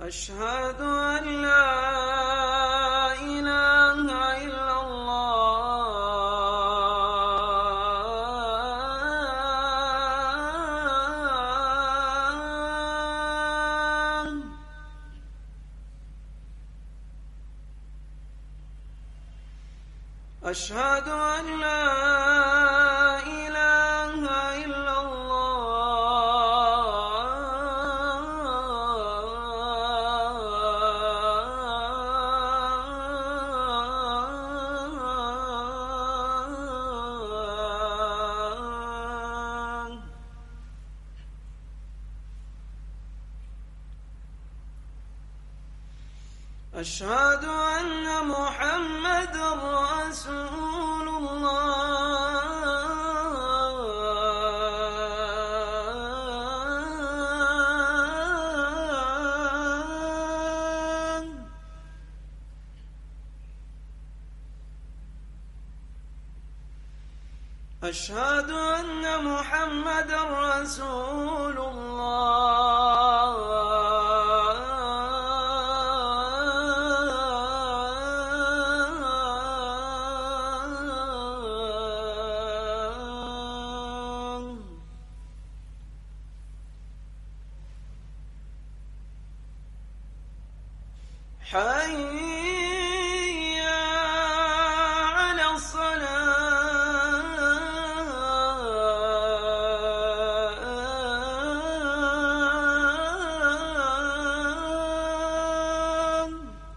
أشهد أن لا إله إلا الله. أشهد أن لا إله إلا الله. أشهد أن محمدًا رسول الله. أشهد أن محمدًا رسول الله. حي على الصلاة.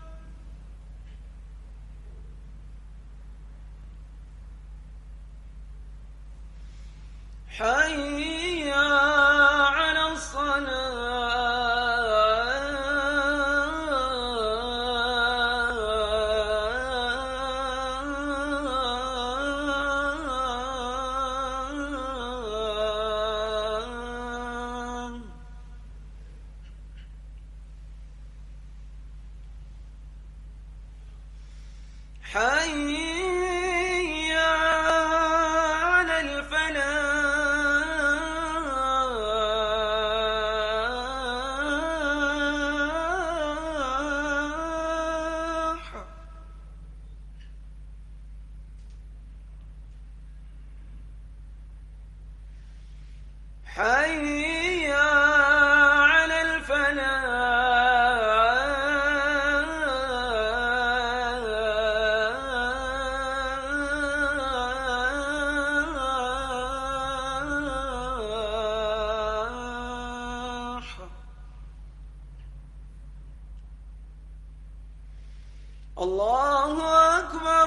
حي على الصلاة. حي على الفلاح. حي على الفلاح. الله أكبر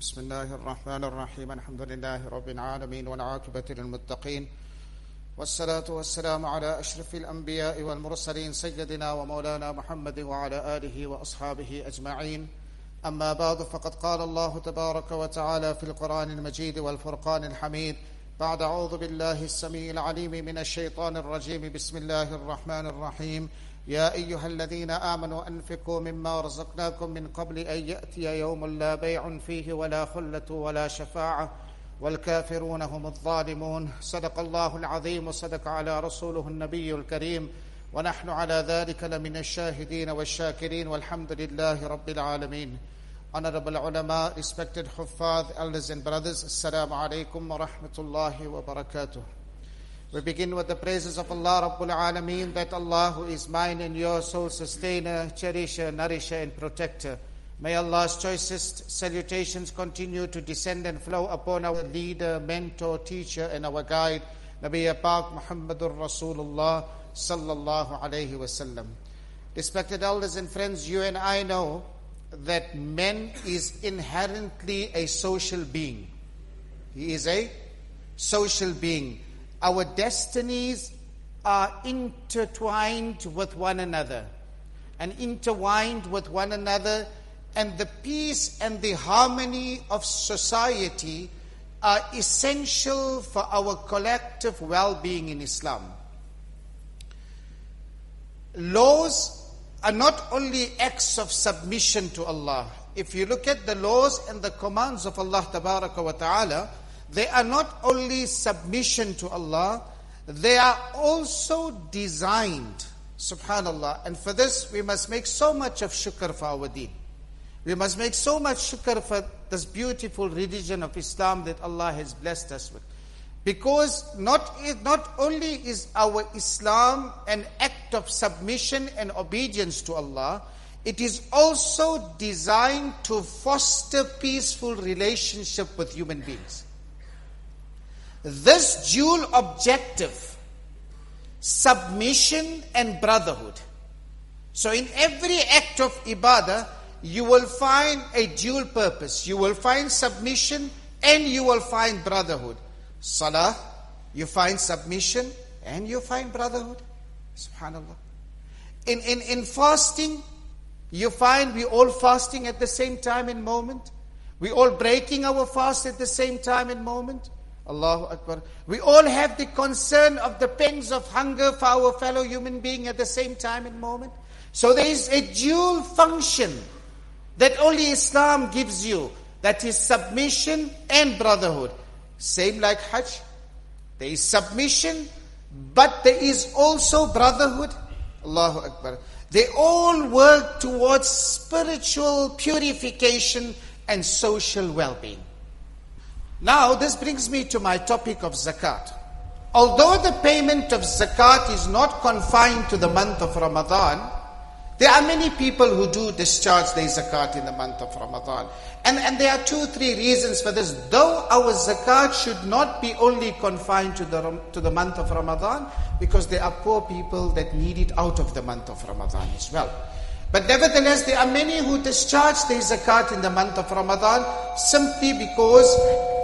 بسم الله الرحمن الرحيم الحمد لله رب العالمين والعاقبة للمتقين والصلاة والسلام على أشرف الأنبياء والمرسلين سيدنا ومولانا محمد وعلى آله وأصحابه أجمعين أما بعد فقد قال الله تبارك وتعالى في القرآن المجيد والفرقان الحميد بعد أعوذ بالله السميع العليم من الشيطان الرجيم بسم الله الرحمن الرحيم يا أيها الذين آمنوا أنفقوا مما رزقناكم من قبل أن يأتي يوم لا بيع فيه ولا خلة ولا شفاعة والكافرون هم الظالمون صدق الله العظيم وصدق على رسوله النبي الكريم ونحن على ذلك لمن الشاهدين والشاكرين والحمد لله رب العالمين. Honorable ulama, respected huffaz, elders and brothers, Assalamu alaikum wa rahmatullahi wa barakatuh. We begin with the praises of Allah Rabbul Alameen, that Allah who is mine and your sole sustainer, cherisher, nourisher and protector. May Allah's choicest salutations continue to descend and flow upon our leader, mentor, teacher and our guide, Nabiya Pak Muhammadur Rasulullah sallallahu alayhi wa sallam. Respected elders and friends, you and I know that man is inherently a social being. He is a social being. Our destinies are intertwined with one another and intertwined with one another, and the peace and the harmony of society are essential for our collective well-being in Islam. Laws are not only acts of submission to Allah. If you look at the laws and the commands of Allah Tabaraka wa Ta'ala, they are not only submission to Allah, they are also designed, subhanallah. And for this, we must make so much of shukr for our deen. We must make so much shukr for this beautiful religion of Islam that Allah has blessed us with. Because not only is our Islam an act of submission and obedience to Allah, it is also designed to foster peaceful relationship with human beings. This dual objective, submission and brotherhood. So in every act of ibadah, you will find a dual purpose. You will find submission and you will find brotherhood. Salah, you find submission and you find brotherhood. Subhanallah. In fasting, you find we all fasting at the same time and moment. We all breaking our fast at the same time and moment. Allahu Akbar. We all have the concern of the pangs of hunger for our fellow human being at the same time and moment. So there is a dual function that only Islam gives you. That is submission and brotherhood. Same like Hajj. There is submission, but there is also brotherhood. Allahu Akbar. They all work towards spiritual purification and social well-being. Now, this brings me to my topic of zakat. Although the payment of zakat is not confined to the month of Ramadan, there are many people who do discharge their zakat in the month of Ramadan. And there are 2-3 reasons for this. Though our zakat should not be only confined to the month of Ramadan, because there are poor people that need it out of the month of Ramadan as well. But nevertheless, there are many who discharge their zakat in the month of Ramadan simply because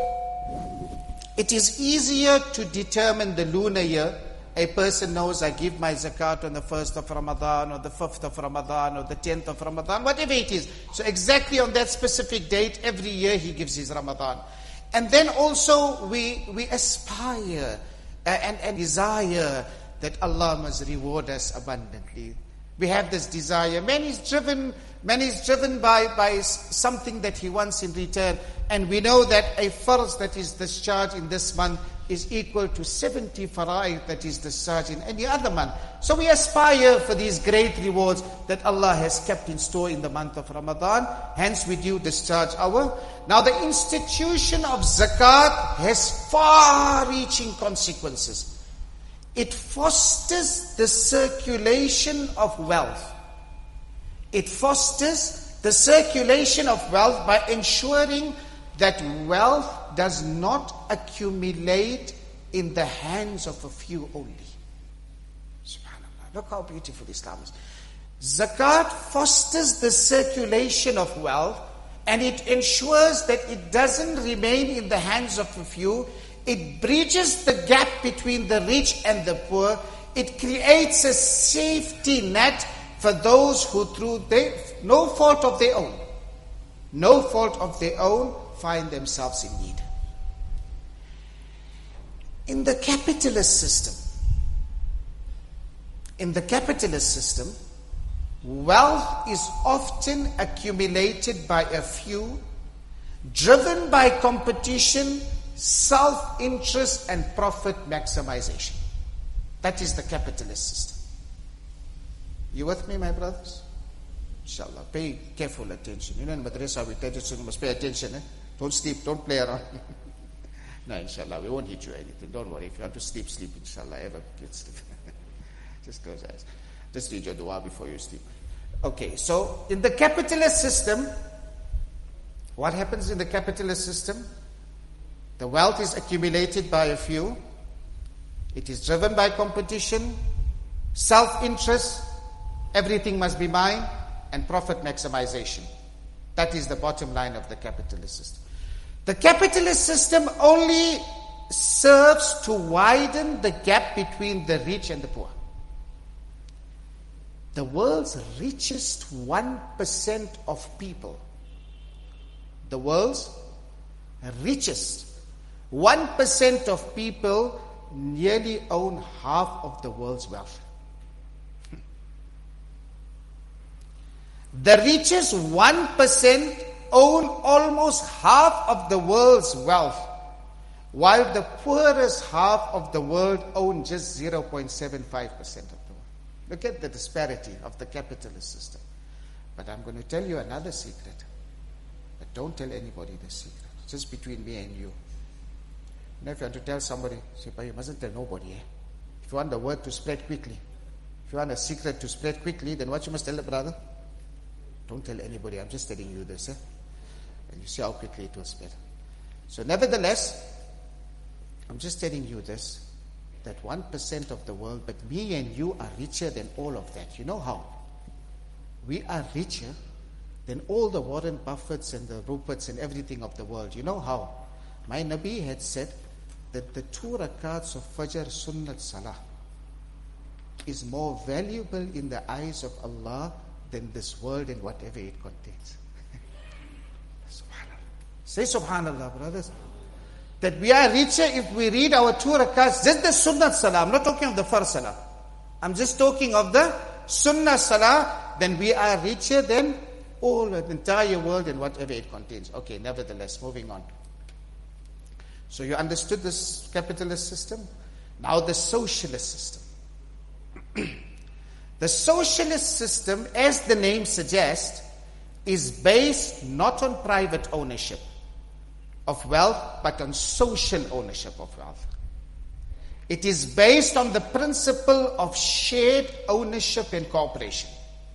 it is easier to determine the lunar year. A person knows, I give my zakat on the 1st of Ramadan, or the 5th of Ramadan, or the 10th of Ramadan, whatever it is. So exactly on that specific date, every year he gives his Ramadan. And then also we aspire and desire that Allah must reward us abundantly. We have this desire. Man is driven by something that he wants in return. And we know that a farz that is discharged in this month is equal to 70 fara'id that is discharged in any other month. So we aspire for these great rewards that Allah has kept in store in the month of Ramadan. Hence we do discharge our. Now the institution of zakat has far-reaching consequences. It fosters the circulation of wealth. It fosters the circulation of wealth by ensuring that wealth does not accumulate in the hands of a few only. SubhanAllah. Look how beautiful Islam is. Zakat fosters the circulation of wealth And it ensures that it doesn't remain in the hands of a few. It bridges the gap between the rich and the poor. It creates a safety net for those who, through no fault of their own, find themselves in need. In the capitalist system, wealth is often accumulated by a few, driven by competition, self-interest, and profit maximization. That is the capitalist system. You with me, my brothers? Inshallah, pay careful attention. You know, in madrasa we tell you must pay attention. Don't sleep, don't play around. No, inshallah, we won't hit you anything. Don't worry. If you want to sleep, sleep, inshallah. Ever get sleep. Just close your eyes. Just read your dua before you sleep. Okay, so in the capitalist system, what happens in the capitalist system? The wealth is accumulated by a few. It is driven by competition, self-interest, everything must be mine, and profit maximization. That is the bottom line of the capitalist system. The capitalist system only serves to widen the gap between the rich and the poor. The world's richest 1% of people, the world's richest 1% of people nearly own half of the world's wealth. The richest 1% own almost half of the world's wealth, while the poorest half of the world own just 0.75% of the world. Look at the disparity of the capitalist system. But I'm going to tell you another secret. But don't tell anybody this secret. It's just between me and you. You know, if you want to tell somebody, say, but you mustn't tell nobody. If you want the word to spread quickly, if you want a secret to spread quickly, then what you must tell the brother? Don't tell anybody. I'm just telling you this. And you see how quickly it will spread. So nevertheless, I'm just telling you this, that 1% of the world, but me and you are richer than all of that. You know how? We are richer than all the Warren Buffetts and the Ruperts and everything of the world. You know how? My Nabi had said that the 2 rakats of Fajr Sunnat Salah is more valuable in the eyes of Allah than this world and whatever it contains. Subhanallah. Say Subhanallah, brothers. That we are richer if we read our 2 rakats, just the Sunnat Salah. I'm not talking of the Farz Salah. I'm just talking of the Sunnah Salah. Then we are richer than all the entire world and whatever it contains. Okay, nevertheless, moving on. So you understood this capitalist system? Now the socialist system. The socialist system, as the name suggests, is based not on private ownership of wealth, but on social ownership of wealth. It is based on the principle of shared ownership and cooperation.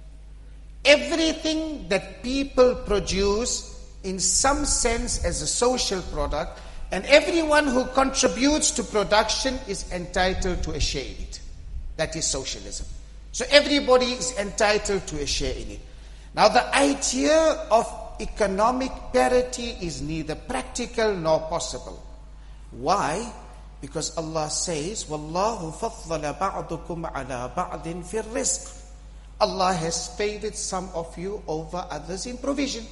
Everything that people produce in some sense as a social product, and everyone who contributes to production is entitled to a share in it. That is socialism. So everybody is entitled to a share in it. Now the idea of economic parity is neither practical nor possible. Why? Because Allah says, وَاللَّهُ فَضَّلَ بَعْضُكُمْ عَلَى بَعْضٍ فِي الرِّزْقِ. Allah has favored some of you over others in provision.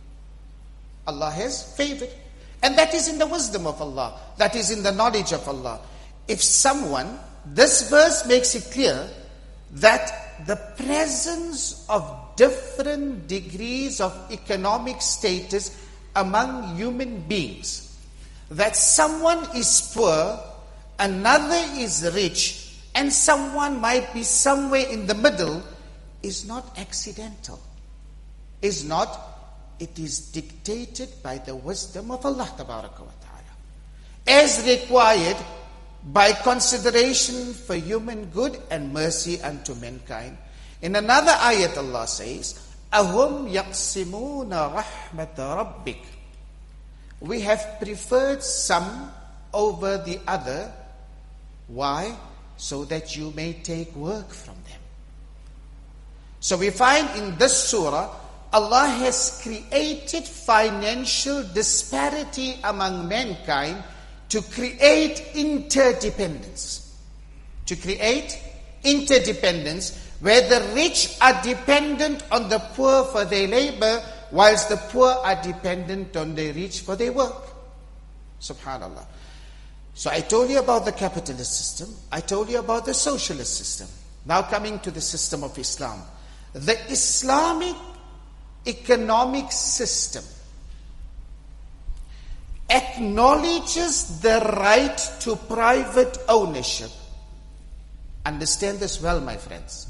Allah has favored. And that is in the wisdom of Allah. That is in the knowledge of Allah. If someone, this verse makes it clear that the presence of different degrees of economic status among human beings, that someone is poor, another is rich, and someone might be somewhere in the middle, is not accidental. It is dictated by the wisdom of Allah Tabaraka wa Ta'ala, as required by consideration for human good and mercy unto mankind. In another ayat Allah says, أَهُمْ يَقْسِمُونَ رَحْمَةَ رَبِّكَ. We have preferred some over the other. Why? So that you may take work from them. So we find in this surah, Allah has created financial disparity among mankind to create interdependence. To create interdependence, where the rich are dependent on the poor for their labor, whilst the poor are dependent on the rich for their work. Subhanallah. So I told you about the capitalist system. I told you about the socialist system. Now coming to the system of Islam. The Islamic economic system acknowledges the right to private ownership. Understand this well, my friends.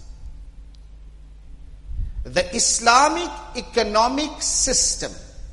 The Islamic economic system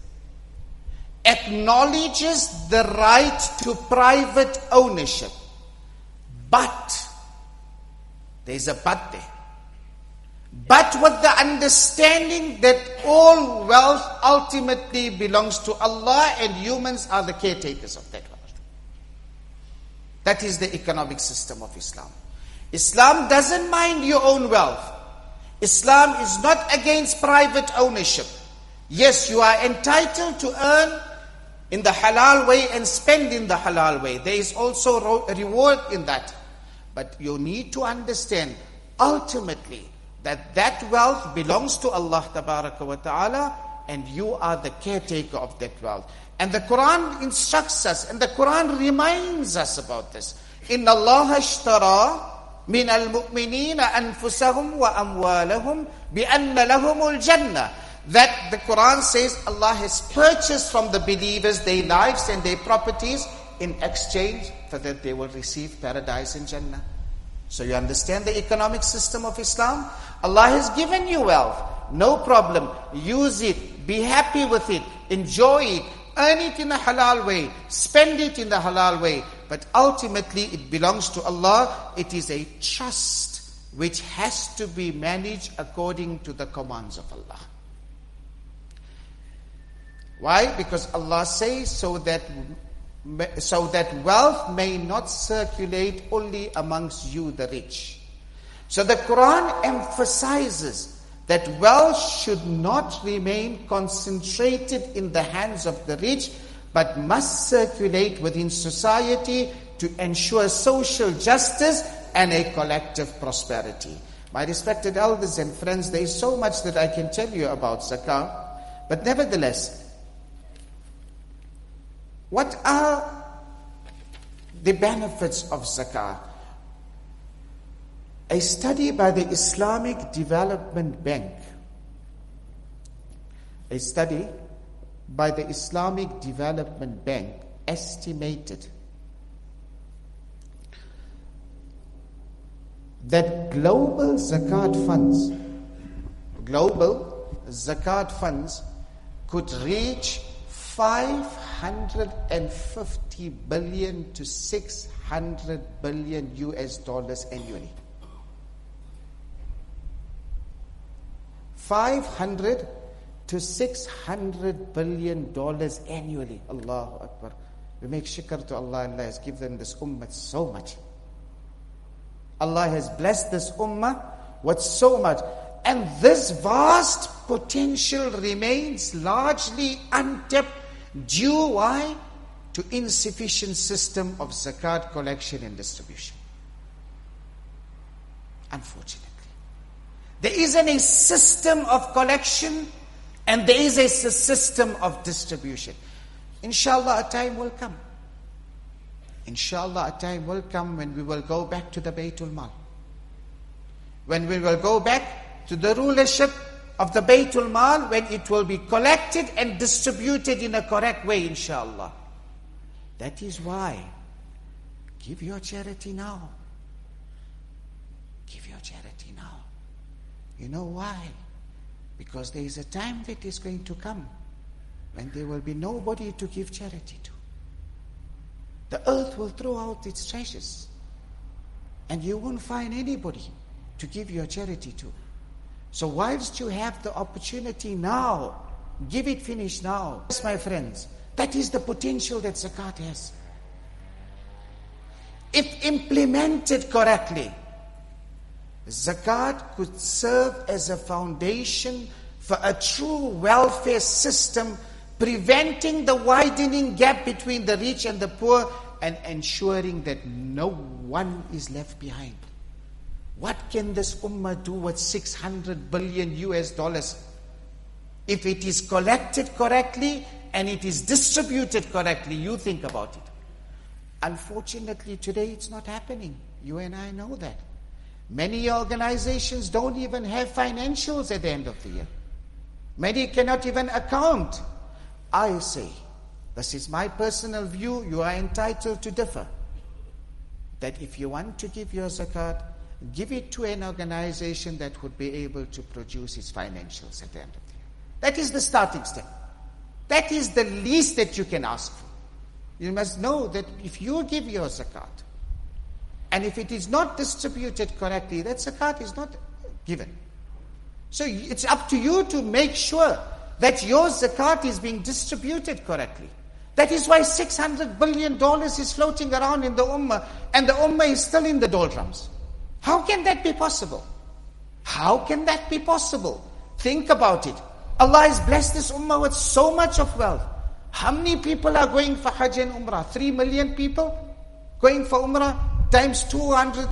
acknowledges the right to private ownership. But, there's a but there. But with the understanding that all wealth ultimately belongs to Allah and humans are the caretakers of that wealth. That is the economic system of Islam. Islam doesn't mind your own wealth. Islam is not against private ownership. Yes, you are entitled to earn in the halal way and spend in the halal way. There is also a reward in that. But you need to understand ultimately that wealth belongs to Allah Tabaraka wa Ta'ala and you are the caretaker of that wealth. And the Quran instructs us and the Quran reminds us about this. Inna Allah ashtara min al-mu'minina anfusahum wa amwalahum bi anna lahumul jannah. That the Quran says Allah has purchased from the believers their lives and their properties in exchange for that they will receive paradise in Jannah. So you understand the economic system of Islam? Allah has given you wealth. No problem. Use it. Be happy with it. Enjoy it. Earn it in a halal way. Spend it in the halal way. But ultimately it belongs to Allah. It is a trust which has to be managed according to the commands of Allah. Why? Because Allah says so that wealth may not circulate only amongst you, the rich. So the Quran emphasizes that wealth should not remain concentrated in the hands of the rich, but must circulate within society to ensure social justice and a collective prosperity. My respected elders and friends, there is so much that I can tell you about zakah, but nevertheless, what are the benefits of zakah? A study by the Islamic Development Bank, estimated that global zakat funds could reach 550 billion to 600 billion US dollars annually. 500 to 600 billion dollars annually. Allahu Akbar. We make shukr to Allah. Allah has given this ummah so much. Allah has blessed this ummah with so much. And this vast potential remains largely untapped due, why? To insufficient system of zakat collection and distribution. Unfortunately. There isn't a system of collection and there is a system of distribution. Inshallah, a time will come. Inshallah, a time will come when we will go back to the Baytul Mal. When we will go back to the rulership of the Baytul Mal, when it will be collected and distributed in a correct way, inshallah. That is why, give your charity now. Give your charity now. You know why? Because there is a time that is going to come when there will be nobody to give charity to. The earth will throw out its treasures and you won't find anybody to give your charity to. So whilst you have the opportunity now, give it finish now. Yes, my friends, that is the potential that zakat has. If implemented correctly, zakat could serve as a foundation for a true welfare system, preventing the widening gap between the rich and the poor, and ensuring that no one is left behind. What can this ummah do with $600 billion US? If it is collected correctly and it is distributed correctly, you think about it. Unfortunately, today it's not happening. You and I know that. Many organizations don't even have financials at the end of the year. Many cannot even account. I say, this is my personal view, you are entitled to differ. That if you want to give your zakat, give it to an organization that would be able to produce its financials at the end of the year. That is the starting step. That is the least that you can ask for. You must know that if you give your zakat, and if it is not distributed correctly, that zakat is not given. So it's up to you to make sure that your zakat is being distributed correctly. That is why $600 billion is floating around in the ummah, and the ummah is still in the doldrums. How can that be possible? How can that be possible? Think about it. Allah has blessed this ummah with so much of wealth. How many people are going for Hajj and Umrah? 3 million people going for Umrah times $2,000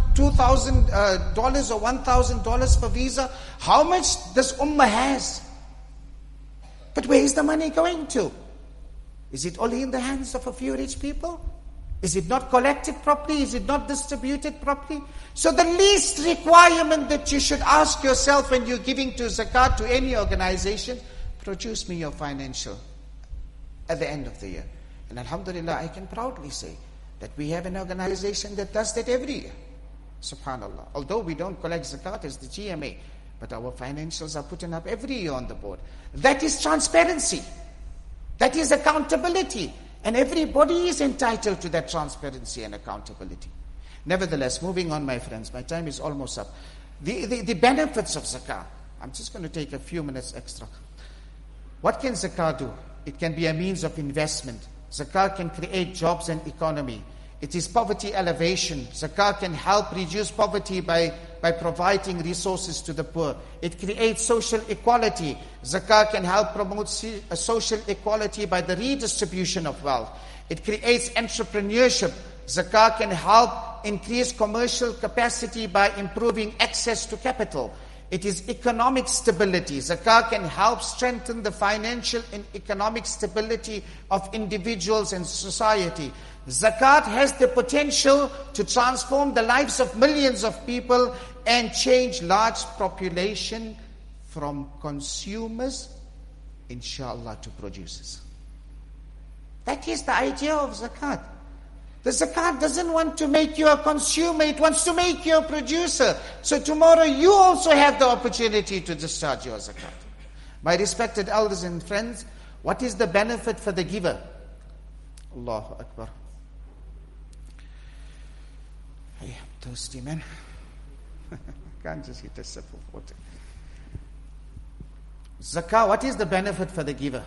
or $1,000 for visa. How much this ummah has? But where is the money going to? Is it only in the hands of a few rich people? Is it not collected properly? Is it not distributed properly? So the least requirement that you should ask yourself when you're giving to zakat to any organization, produce me your financial at the end of the year. And alhamdulillah, I can proudly say that we have an organization that does that every year. Subhanallah. Although we don't collect zakat as the GMA, but our financials are put up every year on the board. That is transparency. That is accountability. And everybody is entitled to that transparency and accountability. Nevertheless, moving on, my friends, my time is almost up. The benefits of zakah. I'm just going to take a few minutes extra. What can zakah do? It can be a means of investment. Zakah can create jobs and economy. It is poverty elevation. Zakah can help reduce poverty by providing resources to the poor. It creates social equality. Zakah can help promote social equality by the redistribution of wealth. It creates entrepreneurship. Zakah can help increase commercial capacity by improving access to capital. It is economic stability. Zakah can help strengthen the financial and economic stability of individuals and society. Zakat has the potential to transform the lives of millions of people and change large population from consumers, inshallah, to producers. That is the idea of zakat. The zakat doesn't want to make you a consumer, it wants to make you a producer. So tomorrow you also have the opportunity to discharge your zakat. My respected elders and friends, what is the benefit for the giver? Allahu Akbar. Hey, I'm thirsty, man. Can't just eat a sip of water. Zakah, what is the benefit for the giver?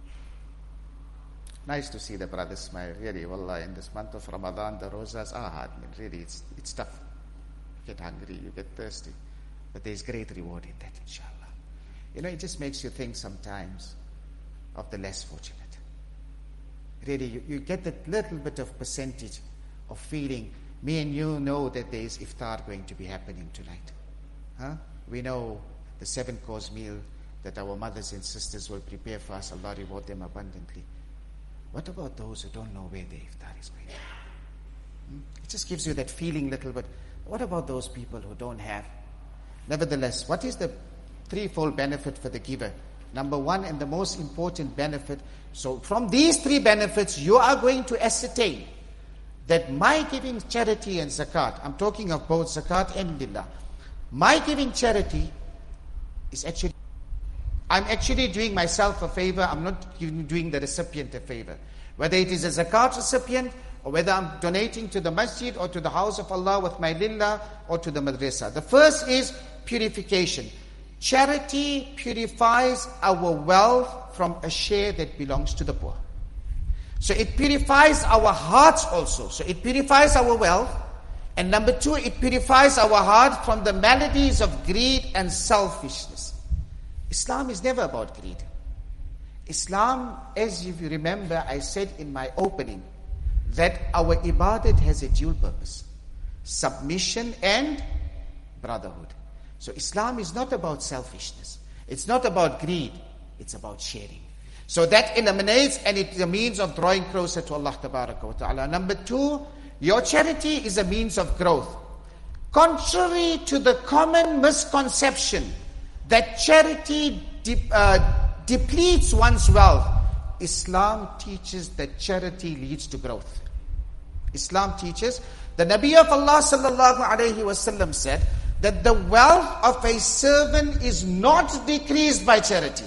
Nice to see the brothers smile. Really, wallah, in this month of Ramadan, the rosas are hard. Really, it's tough. You get hungry, you get thirsty. But there's great reward in that, inshallah. You know, it just makes you think sometimes of the less fortunate. Really, you get that little bit of percentage of feeling. Me and you know that there is iftar going to be happening tonight. We know the 7-course meal that our mothers and sisters will prepare for us. Allah reward them abundantly. What about those who don't know where the iftar is going? It just gives you that feeling little bit. What about those people who don't have? Nevertheless, what is the threefold benefit for the giver? Number one, and the most important benefit. So from these 3 benefits, you are going to ascertain that my giving charity and zakat, I'm talking of both zakat and lillah, my giving charity is actually, I'm actually doing myself a favor. I'm not doing the recipient a favor. Whether it is a zakat recipient, or whether I'm donating to the masjid or to the house of Allah with my lillah or to the madrasa. The first is purification. Charity purifies our wealth from a share that belongs to the poor. So it purifies our hearts also. So it purifies our wealth. And number 2, it purifies our heart from the maladies of greed and selfishness. Islam is never about greed. Islam, as if you remember, I said in my opening, that our ibadat has a dual purpose: submission and brotherhood. So Islam is not about selfishness. It's not about greed. It's about sharing. So that eliminates, and it's a means of drawing closer to Allah Tabaraka wa Ta'ala. Number two, your charity is a means of growth. Contrary to the common misconception that charity depletes one's wealth, Islam teaches that charity leads to growth. Islam teaches, the Nabi of Allah sallallahu alayhi wasallam said that the wealth of a servant is not decreased by charity.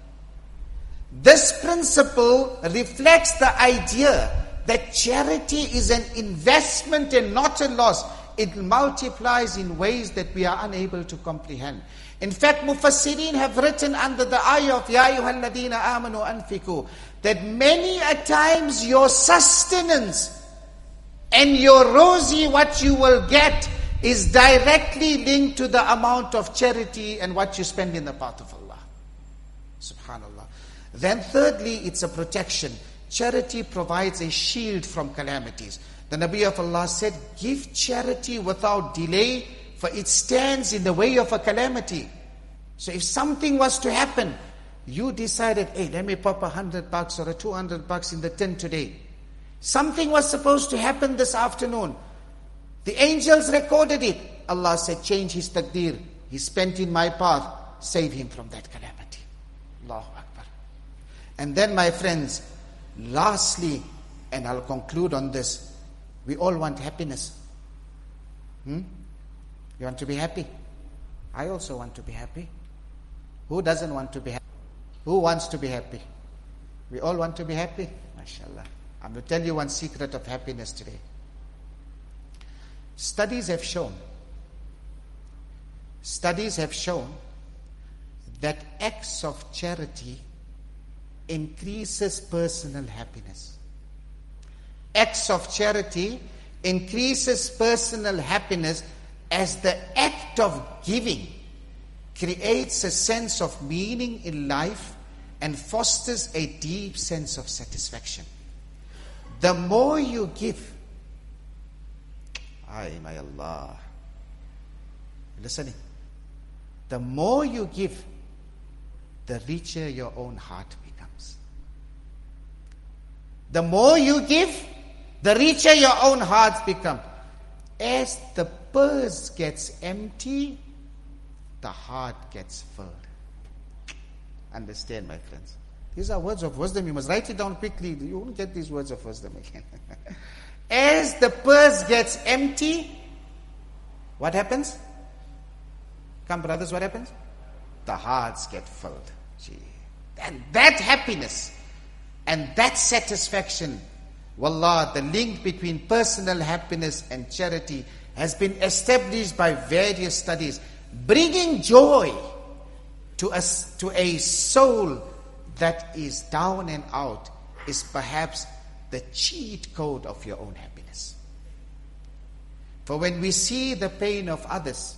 This principle reflects the idea that charity is an investment and not a loss. It multiplies in ways that we are unable to comprehend. In fact, Mufassirin have written under the ayah of Ya ayyuhal ladina amanu anfiku that many a times your sustenance and your rosy, what you will get, is directly linked to the amount of charity and what you spend in the path of Allah. Subhanallah. Then thirdly, it's a protection. Charity provides a shield from calamities. The Nabi of Allah said, give charity without delay, for it stands in the way of a calamity. So if something was to happen, you decided, hey, let me pop $100 or a $200 in the tin today. Something was supposed to happen this afternoon. The angels recorded it. Allah said, change his taqdeer. He spent in my path. Save him from that calamity. Allahu Akbar. And then, my friends, lastly, and I'll conclude on this, we all want happiness. You want to be happy? I also want to be happy. Who doesn't want to be happy? Who wants to be happy? We all want to be happy. MashaAllah. I'm going to tell you one secret of happiness today. Studies have shown that acts of charity increases personal happiness. Acts of charity increases personal happiness as the act of giving creates a sense of meaning in life and fosters a deep sense of satisfaction. The more you give, ay my Allah, listening, the more you give, the richer your own heart becomes. The more you give, the richer your own heart become. As the purse gets empty, the heart gets filled. Understand, my friends? These are words of wisdom. You must write it down quickly. You won't get these words of wisdom again. As the purse gets empty, what happens? Come, brothers, what happens? The hearts get filled. Gee. And that happiness and that satisfaction, wallah, the link between personal happiness and charity has been established by various studies, bringing joy to a soul that is down and out is perhaps the cheat code of your own happiness. For when we see the pain of others,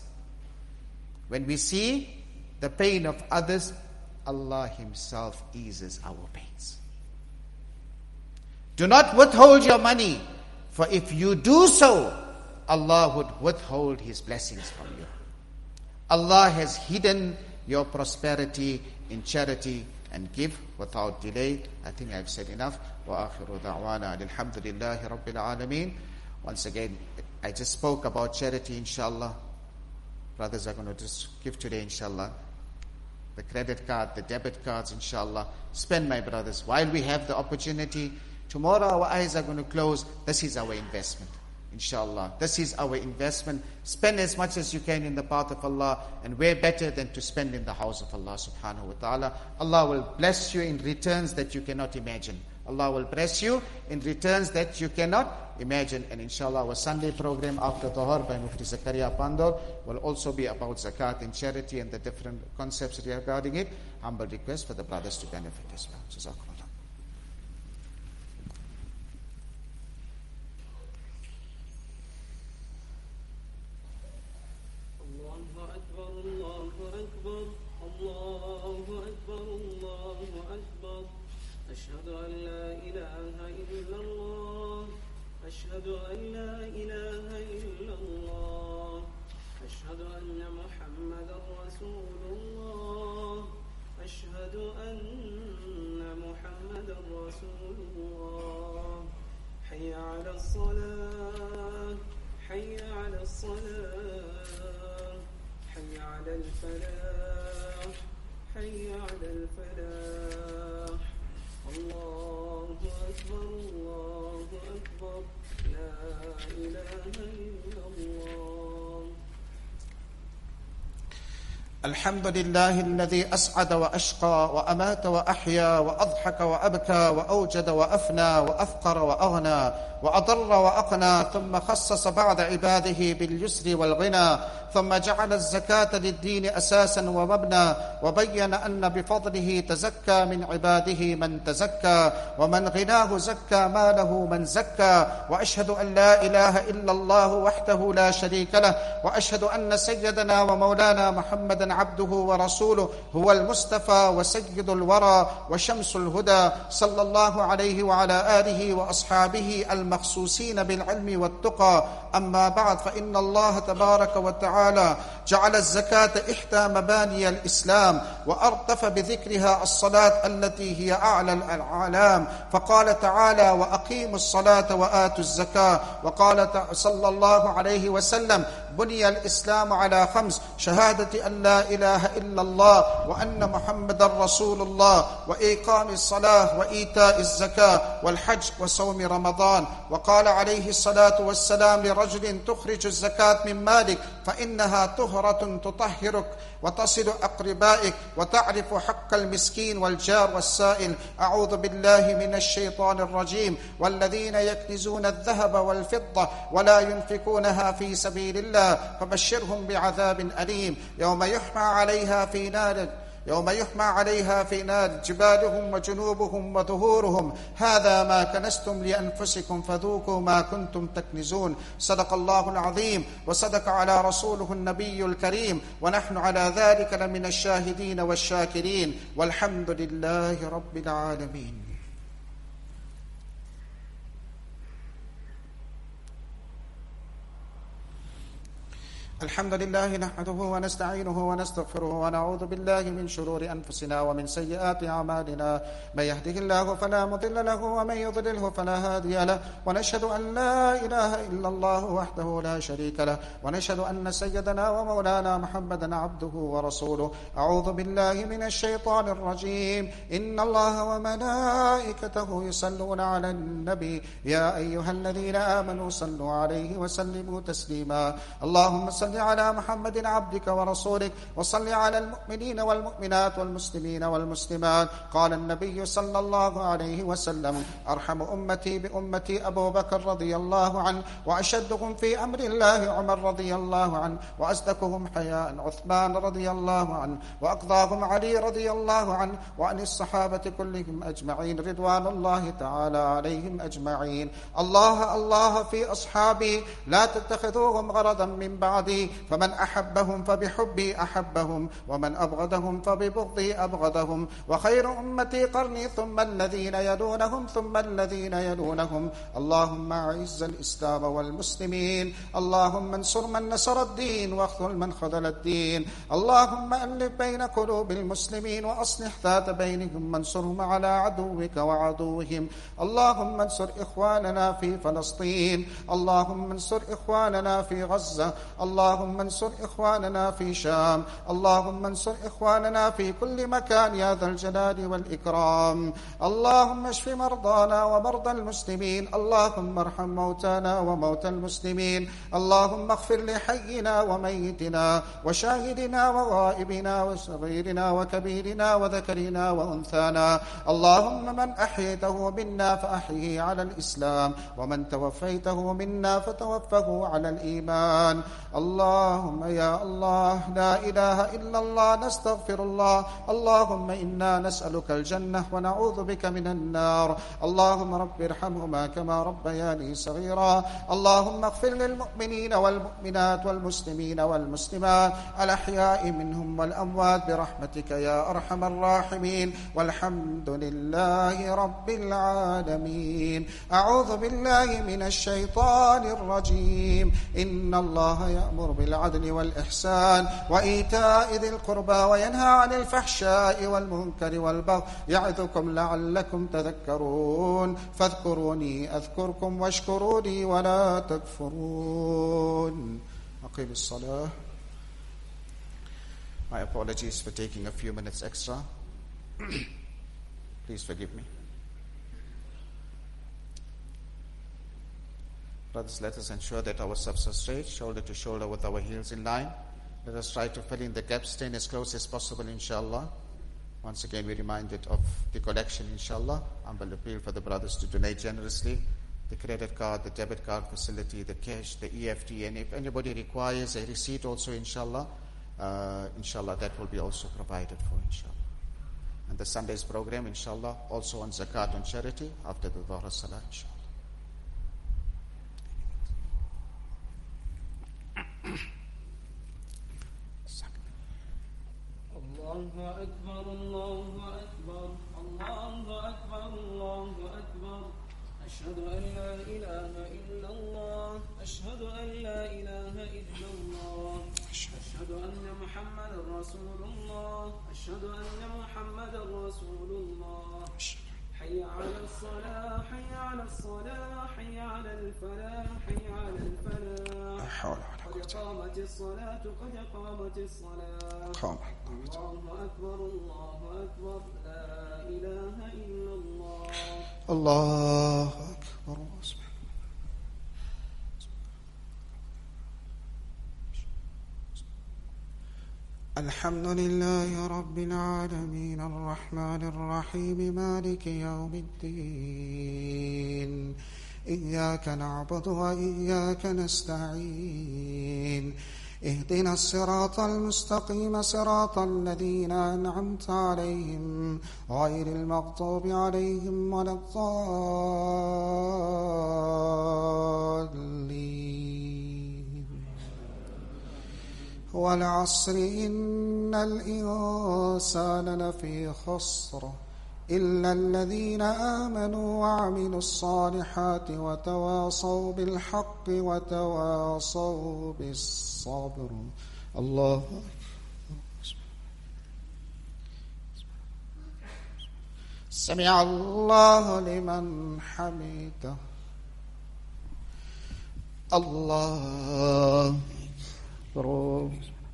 Allah Himself eases our pains. Do not withhold your money, for if you do so, Allah would withhold His blessings from you. Allah has hidden your prosperity in charity, and give without delay. I think I've said enough. وَآخِرُ دَعْوَانَا الْحَمْدُ لِلَّهِ رَبِّ الْعَالَمِينَ. Once again, I just spoke about charity, inshallah. Brothers are going to just give today, inshallah. The credit card, the debit cards, inshallah. Spend, my brothers, while we have the opportunity. Tomorrow our eyes are going to close. This is our investment, inshallah. This is our investment. Spend as much as you can in the path of Allah, and where better than to spend in the house of Allah subhanahu wa ta'ala. Allah will bless you in returns that you cannot imagine. Allah will bless you in returns that you cannot imagine. And inshallah, our Sunday program after Dhuhr by Mufti Zakaria Pandor will also be about zakat and charity and the different concepts regarding it. Humble request for the brothers to benefit as well. Jazakumullah. الله أكبر الله أكبر الله أشهد أن لا إله إلا الله أشهد أن محمدا رسول الله أشهد أن محمدا رسول الله حي على الصلاة حي على الصلاة حي على الفلاح حي على الفلاح الله أكبر الله أكبر لا إله إلا الله. الحمد لله الذي أسعد وأشقى وأمات وأحيا وأضحك وأبكى وأوجد وأفنى وأفقر وأغنى وأضر وأقنى، ثم خصص بعض عباده باليسر والغنى، ثم جعل الزكاة للدين أساسا ومبنى، وبين أن بفضله تزكى من عباده من تزكى، ومن غناه زكى ماله من زكى. وأشهد أن لا إله إلا الله وحده لا شريك له، وأشهد أن سيدنا ومولانا محمدا عبده ورسوله هو المصطفى وسيد الورى وشمس الهدى، صلى الله عليه وعلى آله وأصحابه المخصوصين بالعلم والتقى. أما بعد، فإن الله تبارك وتعالى جعل الزكاة إحدى مباني الإسلام، وأرتف بذكرها الصلاة التي هي أعلى الأعلام، فقال تعالى: وأقيموا الصلاة وآتوا الزكاة. وقال صلى الله عليه وسلم: بني الإسلام على 5: شهادة أن لا إله إلا الله وأن محمدا رسول الله، وإقام الصلاة وإيتاء الزكاة والحج وصوم رمضان. وقال عليه الصلاة والسلام لرجل: تخرج الزكاة من مالك فإنها طهرة تطهرك وتصل أقربائك وتعرف حق المسكين والجار والسائل. أعوذ بالله من الشيطان الرجيم. والذين يكنزون الذهب والفضة ولا ينفقونها في سبيل الله فبشرهم بعذاب أليم يوم يحمى عليها في نار جبالهم وجنوبهم وظهورهم، هذا ما كنزتم لأنفسكم فذوقوا ما كنتم تكنزون. صدق الله العظيم، وصدق على رسوله النبي الكريم، ونحن على ذلك لمن الشاهدين والشاكرين، والحمد لله رب العالمين. الحمد لله نحمده ونستعينه ونستغفره ونعوذ بالله من شرور أنفسنا ومن سيئات أعمالنا، من يهده الله فلا مضل له ومن يضلله فلا هادي له، ونشهد أن لا إله إلا الله وحده لا شريك له، ونشهد أن سيدنا ومولانا محمدا عبده ورسوله. أعوذ بالله من الشيطان الرجيم. إن الله وملائكته يصلون على النبي يا أيها الذين آمنوا صلوا عليه وسلموا تسليما. اللهم صل على محمد عبدك ورسولك، وصل على المؤمنين والمؤمنات والمسلمين والمسلمات. قال النبي صلى الله عليه وسلم: أرحم أمتي بأمتي أبو بكر رضي الله عنه، وأشدهم في أمر الله عمر رضي الله عنه، وأصدقهم حياء عثمان رضي الله عنه، وأقضاهم علي رضي الله عنه، وعن الصحابة كلهم أجمعين رضوان الله تعالى عليهم أجمعين. الله الله في أصحابي، لا تتخذوهم غرضا من بعدي، فمن أحبهم فبحبي أحبهم، ومن أبغضهم فببغضي أبغضهم. وخير أمتي قرني، ثم الذين يلونهم ثم الذين يلونهم. اللهم أعز الإسلام والمسلمين، اللهم انصر من نصر الدين واخذل من خذل الدين. اللهم ألف بين قلوب المسلمين وأصلح ذات بينهم، وانصرهم على عدوك وعدوهم. اللهم انصر إخواننا في فلسطين، اللهم انصر إخواننا في غزة، اللهم انصر إخواننا في شام، اللهم انصر إخواننا في كل مكان يا ذا الجلال والإكرام. اللهم اشف مرضانا ومرضى المسلمين، اللهم ارحم موتانا وموتى المسلمين. اللهم اغفر لحينا وميتنا وشاهدنا وغائبنا وصغيرنا وكبيرنا وذكرنا وأنثانا. اللهم من أحييته منا فأحيه على الإسلام، ومن توفيته منا فتوفه على الإيمان. اللهم يا الله لا إله إلا الله نستغفر الله. اللهم إنا نسألك الجنة ونعوذ بك من النار. اللهم رب ارحمهما كما ربياني صغيرا. اللهم اغفر للمؤمنين والمؤمنات والمسلمين والمسلمات الأحياء منهم والأموات برحمتك يا أرحم الراحمين. والحمد لله رب العالمين. أعوذ بالله من الشيطان الرجيم. إن الله يأمر بالعدل والإحسان وإيتاء ذي القربى وينهى عن الفحشاء والمنكر والبغي يعظكم لعلكم تذكرون. فاذكروني أذكركم واشكروني ولا تكفرون. أقيم الصلاة. My apologies for taking a few minutes extra. Please forgive me. Brothers, let us ensure that our steps are straight, shoulder to shoulder with our heels in line. Let us try to fill in the gaps, staying as close as possible, inshallah. Once again, we're reminded of the collection, inshallah. Humble appeal for the brothers to donate generously. The credit card, the debit card facility, the cash, the EFT, and if anybody requires a receipt also, inshallah, inshallah, that will be also provided for, inshallah. And the Sunday's program, inshallah, also on zakat and charity after the Dhuhr Salah, inshallah. الله أكبر الله أكبر الله أكبر الله أكبر أشهد أن لا إله إلا الله أشهد أن لا إله إلا الله أشهد أن محمدا رسول الله أشهد أن محمدا رسول الله حي على الصلاة حي على الصلاة حي على الفلاح حي على الفلاح قد قامت الصلاة قد قامت الصلاة الله أكبر الله أكبر لا إله إلا الله الله أكبر. الحمد لله رب العالمين الرحمن الرحيم مالك يوم الدين إياك نعبد وإياك نستعين اهدنا الصراط المستقيم صراط الذين أنعمت عليهم غير المغضوب عليهم ولا الضالين. والعصر إن الإنسان لفي خسر إلا الذين آمنوا وعملوا الصالحات وتواصوا بالحق وتواصوا بالصبر. الله سمع الله لمن حمده. الله أكبر.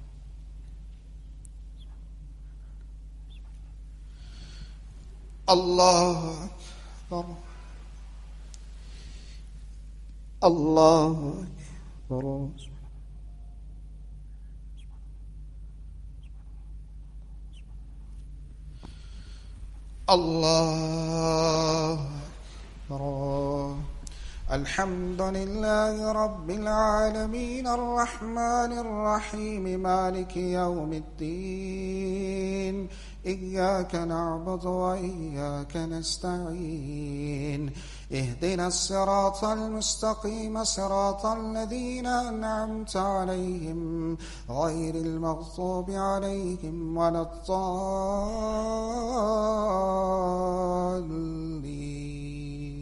الله أكبر. الله أكبر. الله أكبر. الحمد لله رب العالمين الرحمن الرحيم مالك يوم الدين إياك نعبد وإياك نستعين اهدنا الصراط المستقيم صراط الذين أنعمت عليهم غير المغضوب عليهم ولا الضالين.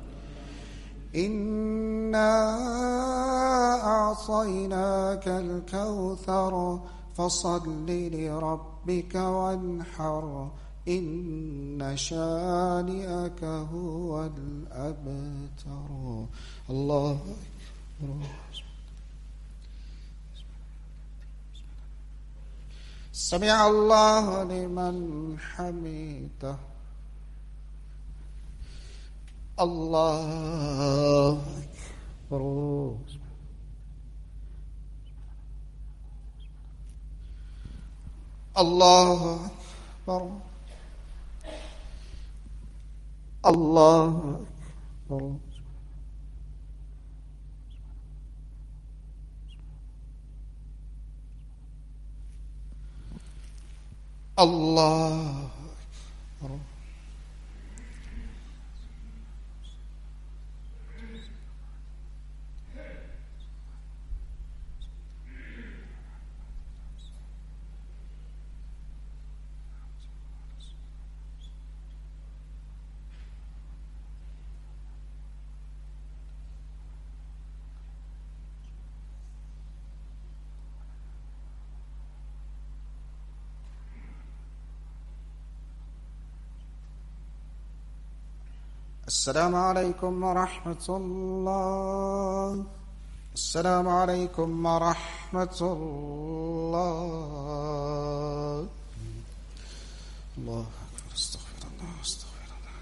إنا أعطيناك الكوثر فصل لربك وانحر إن شانئك هو الأبتر. الله أكبر. سمع الله لمن حمده. الله أكبر. الله أكبر. الله أكبر. Allah. السلام عليكم ورحمة الله. السلام عليكم ورحمة الله. الله أكبر. استغفر الله استغفر الله.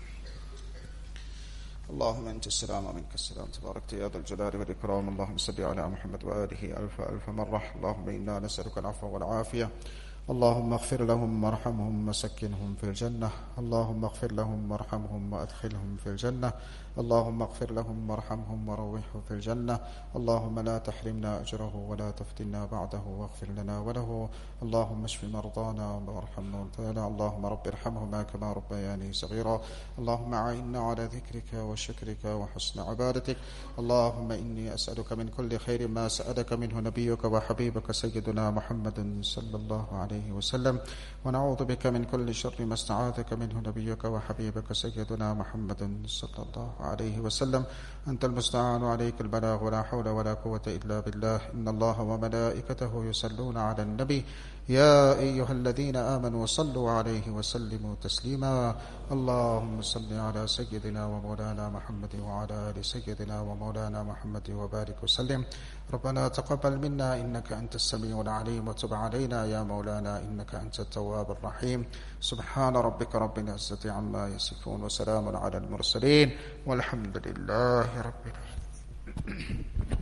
اللهم أنت السلام ومنك السلام، تباركت يا ذا الجلال والإكرام. اللهم صل على محمد وآله ألف مرة. اللهم إنا نسألك العفو والعافية. اللهم اغفر لهم وارحمهم وسكنهم في الجنة. اللهم اغفر لهم وارحمهم وأدخلهم في الجنة. اللهم اغفر لهم وارحمهم وروحهم في الجنة. اللهم لا تحرمنا أجره ولا تفتنا بعده واغفر لنا وله. اللهم اشف مرضانا وارحم موتانا. اللهم رب ارحمهما كما ربياني صغيرا. اللهم أعنا على ذكرك وشكرك وحسن عبادتك. اللهم إني أسألك من كل خير ما سألك منه نبيك وحبيبك سيدنا محمد صلى الله عليه وسلم، ونعوذ بك من كل شر ما استعاذك منه نبيك وحبيبك سيدنا محمد صلى الله عليه وسلم. أنت المستعان عليك البلاغ، ولا حول ولا قوة إلا بالله. إن الله وملائكته يصلون على النبي يا أيها الذين آمنوا صلوا عليه وسلموا تسليما. اللهم صل على سيدنا ومولانا محمد وعلى آل سيدنا ومولانا محمد وبارك وسلم. ربنا تقبل منا إنك أنت السميع العليم، وتب علينا يا مولانا إنك أنت التواب الرحيم. سبحان ربك رب العزة عما يصفون، وسلام على المرسلين، والحمد لله رب العالمين.